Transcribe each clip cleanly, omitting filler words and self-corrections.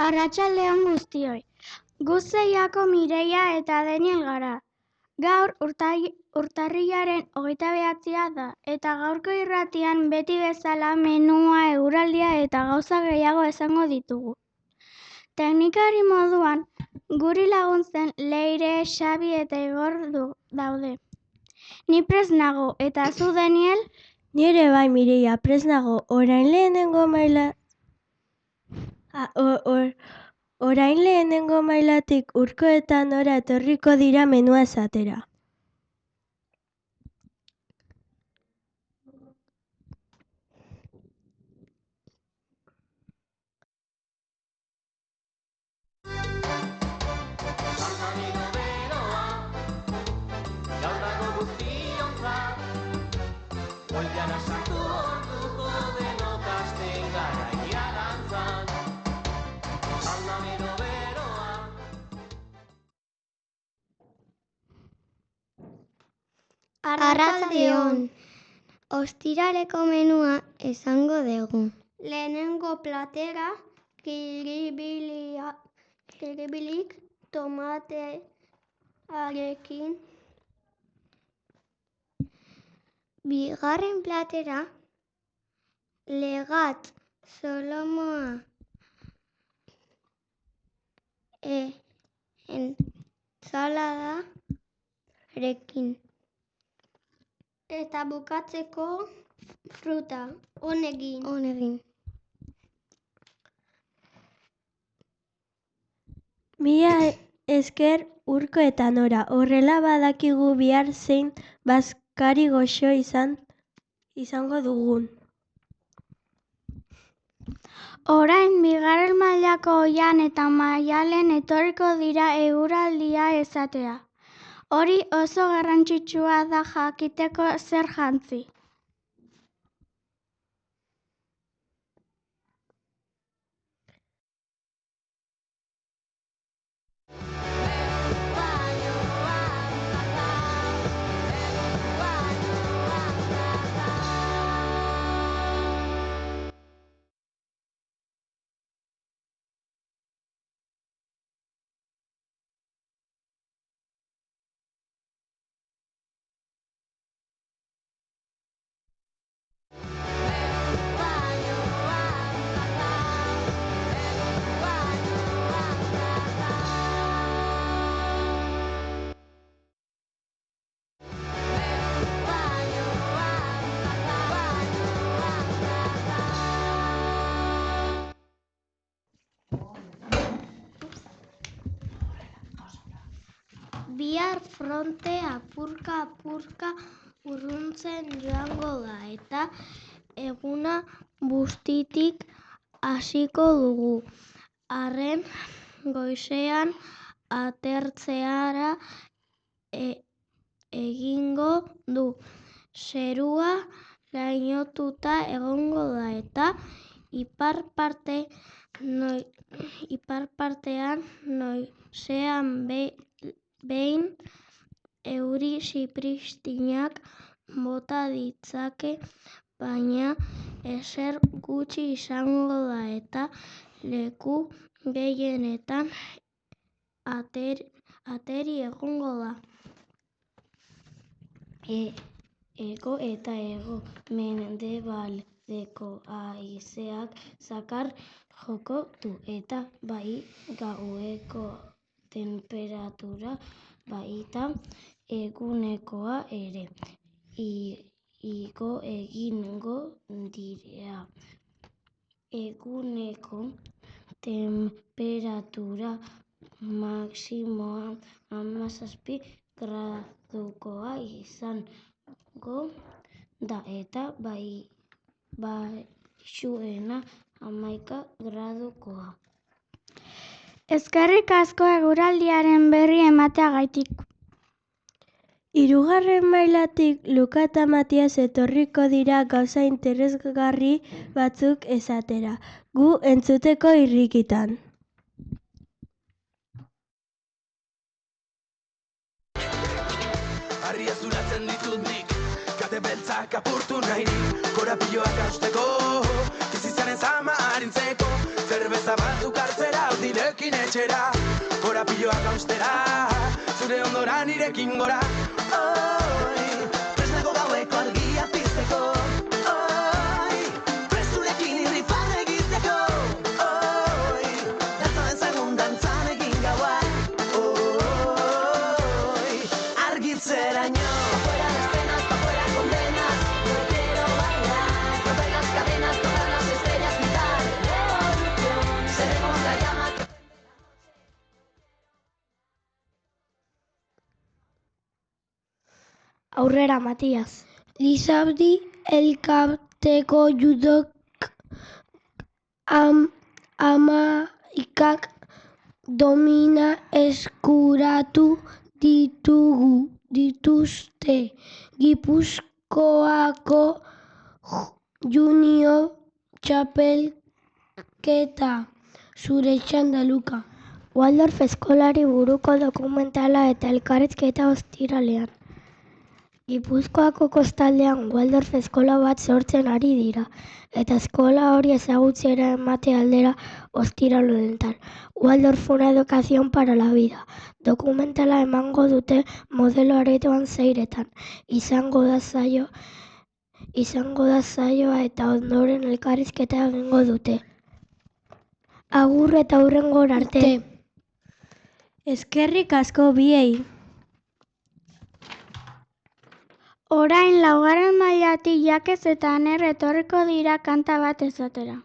Arratsalde-on guztioi. Gu Zeiako Mireia eta Daniel gara. Gaur urtarrilaren 29 da, eta gaurko irratian beti bezala menua, eguraldia eta gauza gehiago esango ditugu. Teknikari moduan, guri laguntzen Leire, Xabi eta Igor daude. Ni prest nago, eta zu, Daniel? Ni ere bai, Mireia, prest nago. Orain lehenengo mailatik Urko eta Nora etorriko dira menua esatera. Arratsalde-on. Ostiraleko menua esango dugu. Lehenengo platera, kiribilik tomatearekin. Bigarren platera, legat solomoa ensaladarekin. Eta bukatzeko fruta, honekin. Mila esker Urko eta Nora, horrela badakigu bihar zein bazkari goxo izango dugun. Orain, bigarren mailako Oihan eta Maialen etorriko dira eguraldia esatera. Hori oso garrantzitsua da jakiteko zer jantzi. Bihar fronte apurka urruntzen joango da eta eguna bustitik hasiko dugu. Arren goizean atertzera egingo du. Zerua lainotuta egongo da eta ipar partean noizean behin euri zipriztinak bota ditzake, baina ezer gutxi izango da eta leku gehienetan ateri egongo da. Hego eta hego-mendebaldeko haizeak zakar joko du eta bai gaueko tenperatura baita egunekoa ere igo egingo dira. Eguneko tenperatura maximoa 17 gradukoa izango da eta baxuena 11 gradukoa. Eskerrik asko eguraldiaren berri emateagatik. Hirugarren mailatik Luka eta Matias etorriko dira gauza interesgarri batzuk esatera. Gu entzuteko irrikitan. Harria zulatzen ditut nik, kate beltzak apurtu nahi nik, korapioak hausteko, izizaren zama harintzeko, zerbeza batzuk hartzera behera, korapiloak austera, zure ondora nirekin gora. Oi, presnago gaueko argia pizteko. Oi, presturekin irrifan egiteko. Oi, dantza dezagun dantzan egin gauak. Oi, argitzeraino. Fuera las penas, pa' fuera condenas. No quiero bailar, romper las cadenas, tocar las estrellas, gritar. Revolución, seremos la llama que... Aurrera, Matias. Lizabdi elkarteko judok amaikak domina eskuratu dituzte Gipuzkoako junior txapelketa. Zure txanda, Luka. Waldorf eskolari buruko dokumentala eta elkarrizketa ostiralean. Gipuzkoako kostaldean Waldorf eskola bat sortzen ari dira, eta eskola hori ezagutzera emate aldera ostiral honetan. Waldorf una educación para la vida. Dokumentala emango dute modelo aretoan zeiretan. Izango da saioa eta ondoren elkarrizketa egingo dute. Agur eta hurrengora arte. Eskerrik asko biei. Orain laugarren mailatik Jakez eta Aner etorriko dira kanta bat esatera.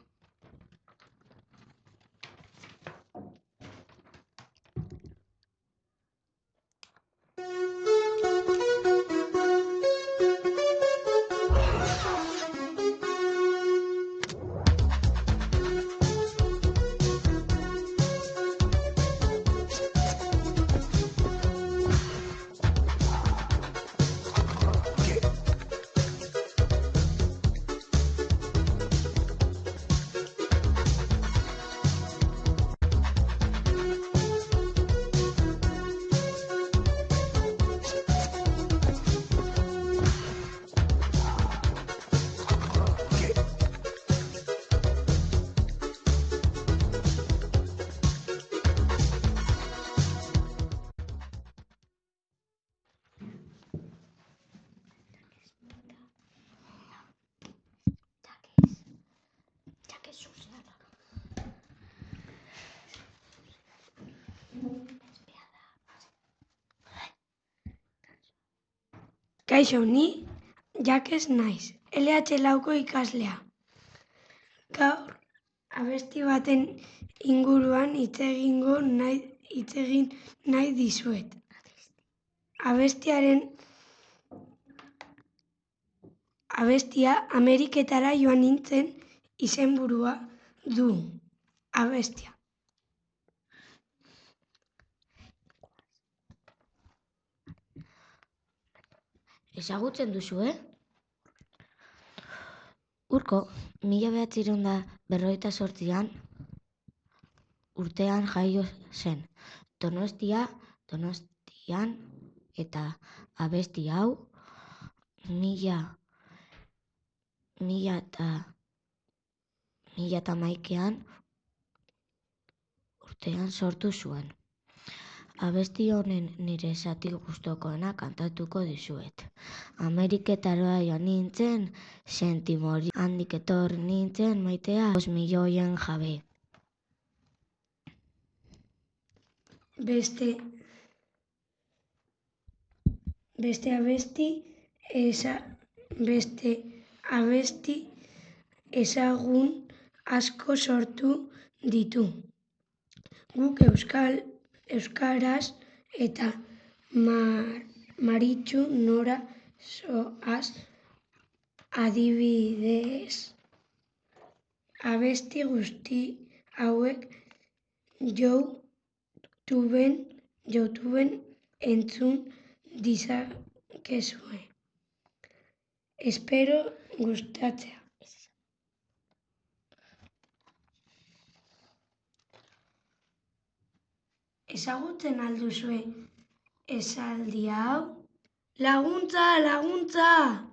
Kaixo, ni Jakez naiz, LH lauko ikaslea. Gaur abesti baten inguruan hitz egin nahi dizuet. Abestia Ameriketara joan nintzen izenburua du. Abestia. Ezagutzen duzu, Urko, 1958 urtean jaio zen. Donostian, eta abesti hau 2011 urtean sortu zuen. Abesti honen nire zati gustokoena kantatuko dizuet. Ameriketara joan nintzen, sentimori handik etorri nintzen maitea 5 milioien jabe. Beste abesti ezagun asko sortu ditu. Guk euskaraz eta Maritxu Nora Soaz adibidez. Abesti guzti hauek YouTubeen entzun dizakezue. Espero gustatzea. Ezagutzen alduzue esaldi hau? Laguntza, laguntza!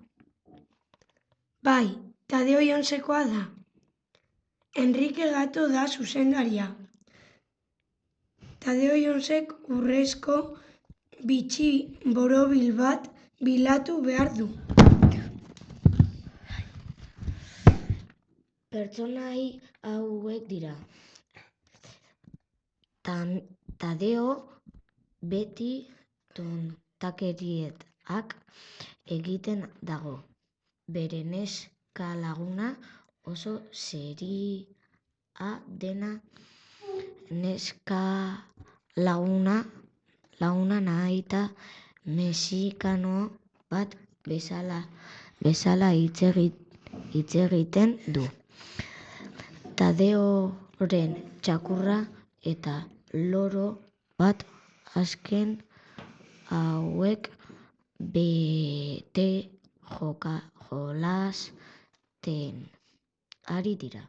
Bai, Tadeo Jonsekoa da. Enrique Gato da zuzendaria. Tadeo Jonsek urrezko bitxi borobil bat bilatu behar du. Pertsonai hauek dira. Tadeo beti tontakerietak egiten dago. Bere neska laguna oso seria dena neska laguna nahita mexikano bat bezala hitz egiten du. Tadeoren txakurra eta loro bat azken hauek bete jolasten ari dira.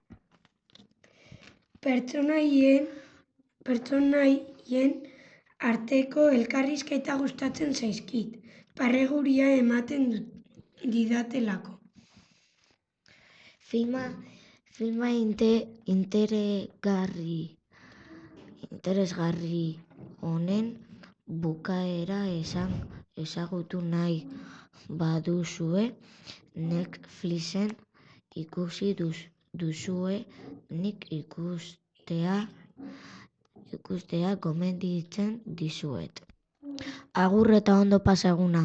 Pertsonaien arteko elkarrizketa gustatzen zaizkit, barreguria ematen didatelako. Filma interesgarri honen bukaera ezagutu nahi baduzue, Netflixen ikusi duzue, nik ikustea gomendatzen dizuet. Agur eta ondo pasa eguna.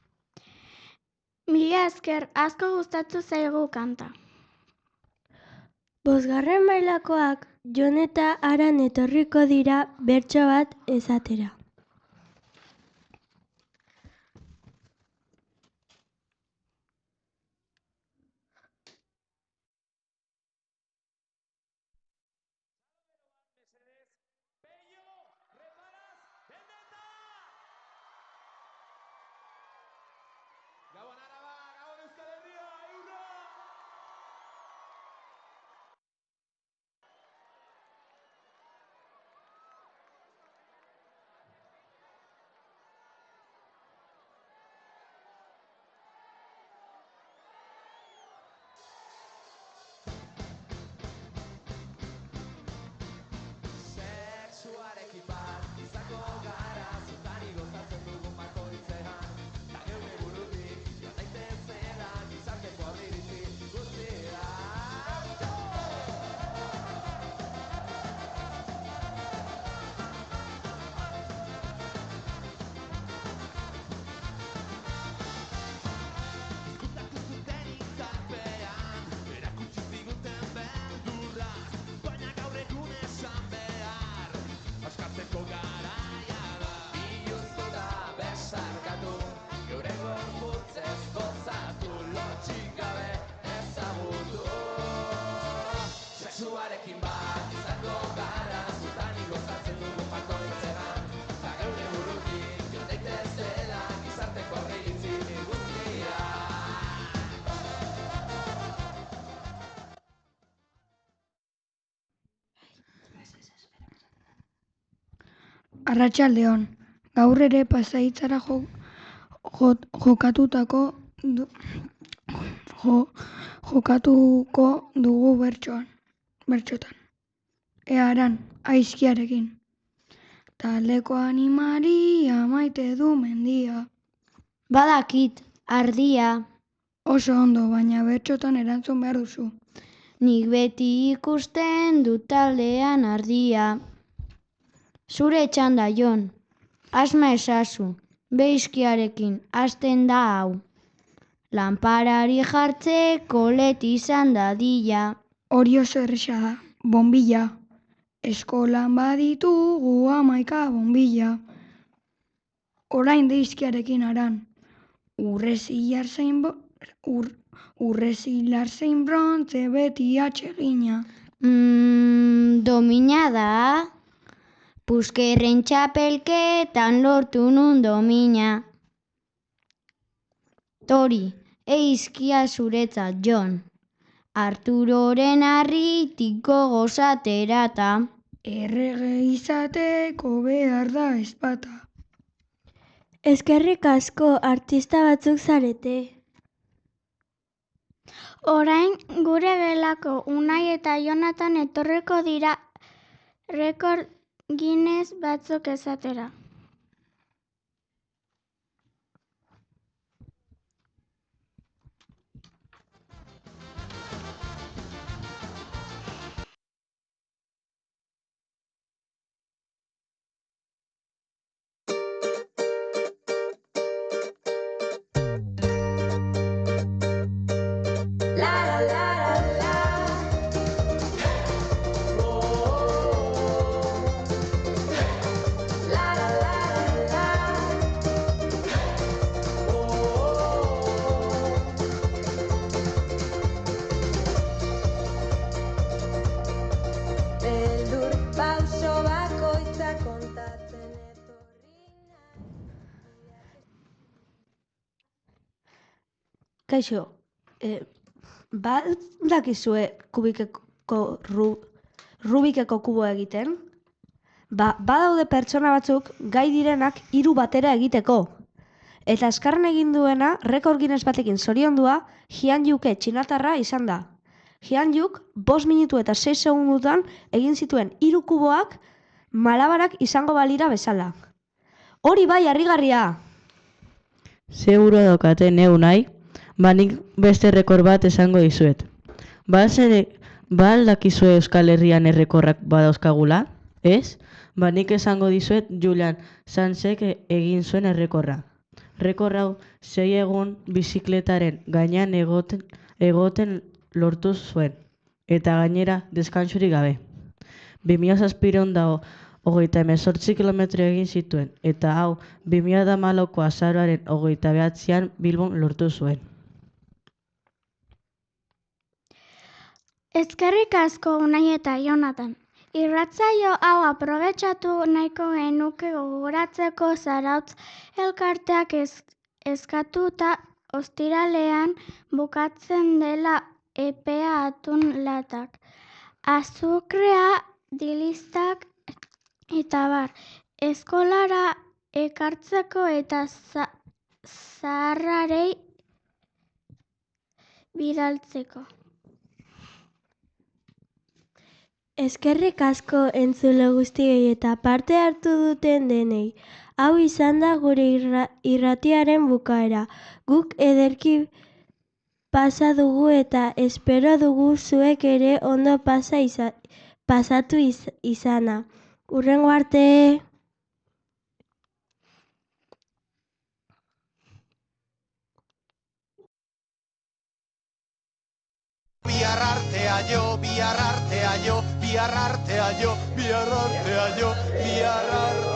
Mila esker, asko gustatu zaigu kanta. 5. mailakoak Jon eta Aran etorriko dira bertso bat esatera. Gabon Araba, Gabon Euskal Herria, euro! Sexuarekin bat izango gara, zutari gozatzen dugun bakoitzean. Ta geure burutik, joan daitezela, gizarteko aurriritzi guztia. Izkutatu zuten izarpean, erakutsi ziguten beldurra, baina gaur egun esan behar, askatzeko garaia da. Biluztu da besarkatu, geure gorputzez gozatu, lotxik gabe ezagutu. Sexuarekin bat izango gara, zutanik gozatzen dugun bakoitzean, ta geure burutik joan daitezela, gizarteko aurreiritzi guztia. Arratsaldeon, gaur ere Pasahitzara jokatuko dugu bertsotan. Aran, aizkiarekin. Taleko animalia maite du mendia. Badakit, ardia. Oso ondo, baina bertsotan erantzun behar duzu. Nik beti ikusten dut taldean ardia. Zure txanda, Jon. Asma ezazu. Beizkiarekin hasten da hau. Lanparari jartzeko leti izan dadila. Hori oso erresa da, bombilla. Eskolan baditugu 11 bombilla. Orain deizkiarekin Aran. Urrezilar zein brontze beti atsegina. Domina da. Puskerren txapelketan lortu nun domina. Tori, eizkia zuretzat, Jon. Arturoren harritiko gozaterata. Errege izateko behar da ezpata. Eskerrik asko, artista batzuk zarete. Orain gure gelako Unai eta Jonatan etorriko dira rekord ginez batzuk esatera. Beldur pauso bakoitza kontatzen etorri Kaixo, dakizue Rubikeko kuboa egiten? Badaude pertsona batzuk gai direnak 3 batera egiteko. Eta azkarren egin duena, rekord Guinness batekin zoriondua, Hyun-Juke txinatarra izan da. Hyun-Juk 5 minutu eta 6 segundutan egin zituen 3 kuboak malabarak izango balira bezala. Hori bai harrigarria! Seguro daukate neu nahi, nik beste rekord bat esango dizuet. Ba aldakizue Euskal Herrian errekorrak badauzkagula, ez? Nik esango dizuet Julian Sanzek egin zuen errekorra. Rekord hau 6 egun bizikletaren gainean egoten lortu zuen, eta gainera deskantsurik gabe. 2738 kilometro egin zituen, eta hau 2014ko azaroaren 29an Bilbon lortu zuen. Eskerrik asko Unai eta Jonatan. Irratsaio hau aprobetxatu nahiko genuke gogoratzeko Zarautz elkarteak eskatuta ostiralean bukatzen dela epea atun latak, azukrea, dilistak eta bar, eskolara ekartzeko eta zaharrarei bidaltzeko. Eskerrik asko entzule guztiei eta parte hartu duten denei. Hau izan da gure irratiaren bukaera. Guk ederki pasa dugu eta espero dugu zuek ere ondo pasatu izana. Hurrengo arte! Bihar artea jo, bihar artea jo, bihar artea jo, bihar artea jo, bihar artea jo.